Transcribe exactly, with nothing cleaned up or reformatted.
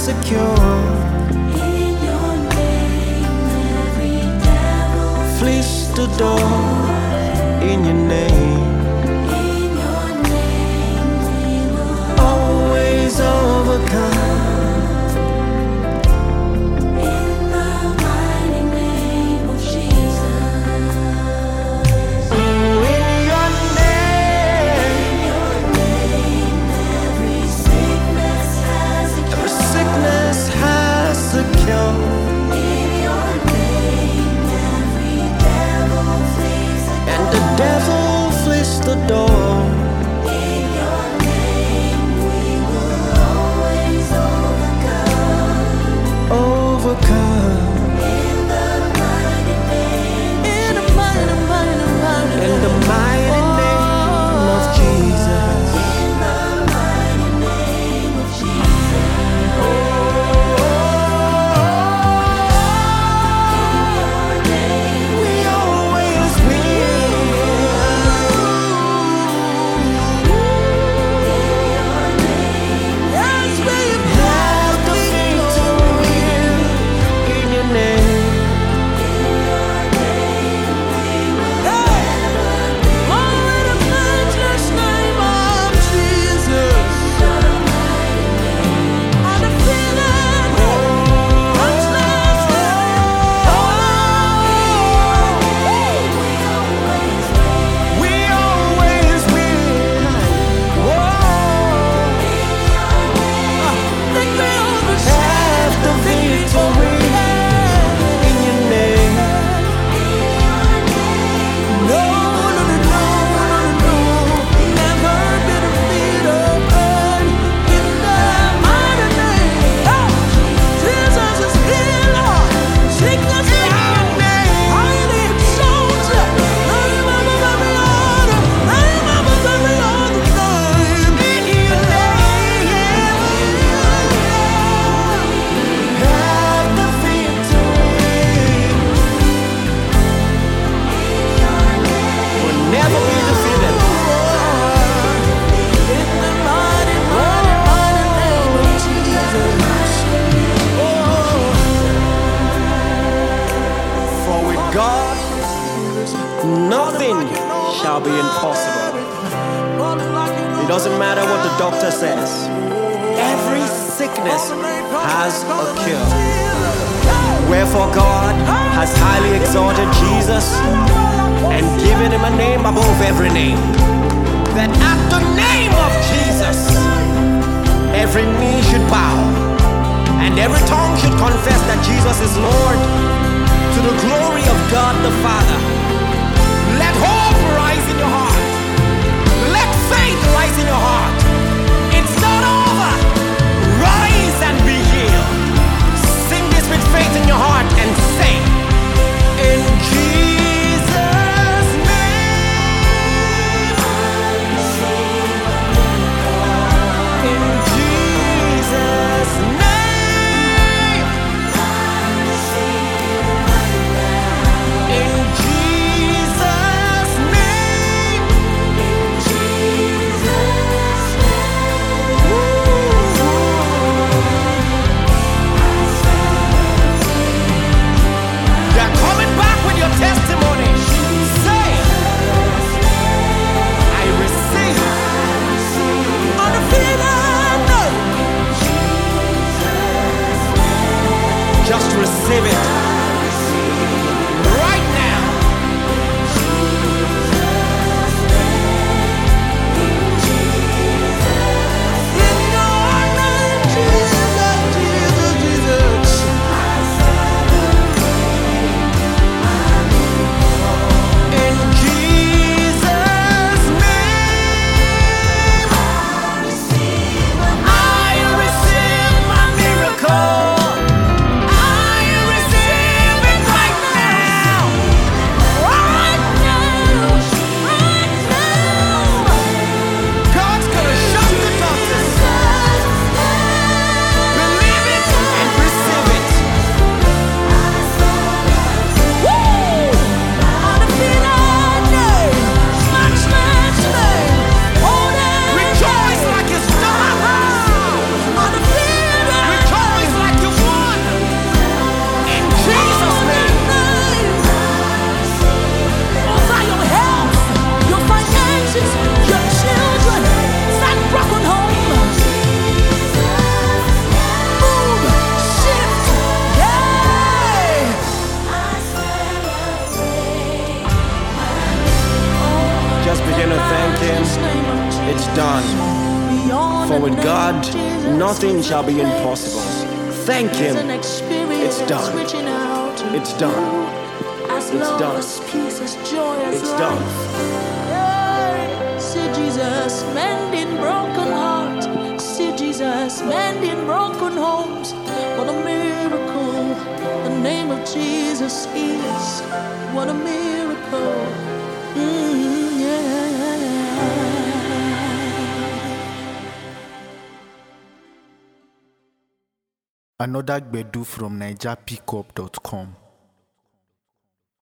secure. In your name, every devil Fleece the door in your name. in your name we will Always overcome. in the mighty name of Jesus. Oh, in your name, In your name, every sickness has a every cure. sickness has a cure. In your name, every devil flees the And the devil flees the door. In your name, we will always overcome. Overcome. In the mighty name, In the mighty, mighty, mighty, in the mighty name of Jesus. in the mighty name of Jesus. We always win. Yes, we have the victory in your name. Oh, in the matchless name of Jesus. Undefeated, matchless. We always win. Whoa. Have the victory in your name. No, no, no, no, no, no. Never been defeated in the mighty name. Oh, Jesus is healer. Sickness in your name. Highly exalted. Name above every other. Name above every other name. In your name. Have the victory. Will never be defeated. In the mighty, mighty, mighty name of Jesus. For with God, nothing shall be impossible. It doesn't matter what the doctor says. Every sickness has a cure. Wherefore God has highly exalted Jesus and given him a name above every name, that at the name of Jesus every knee should bow and every tongue should confess that Jesus is Lord, to the glory of God the Father. Let hope rise in your heart. Let faith rise in your heart. It's not over. Rise and be healed. Sing this with faith in your heart and say, in Jesus' name. In Jesus' name. In Jesus' name. You're coming back with your testimony. Say, I receive undefeated. Just receive it right now. In your name, Jesus, Jesus, Jesus. In Jesus' name, I receive my miracle. I receive With God, nothing shall be impossible. Thank Him. It's done. It's done. It's done. It's done. See Jesus mending broken hearts. See Jesus mending broken homes. What a miracle the name of Jesus is. What a miracle. Mm, yeah. Another Gbedu from Niger Pickup dot com.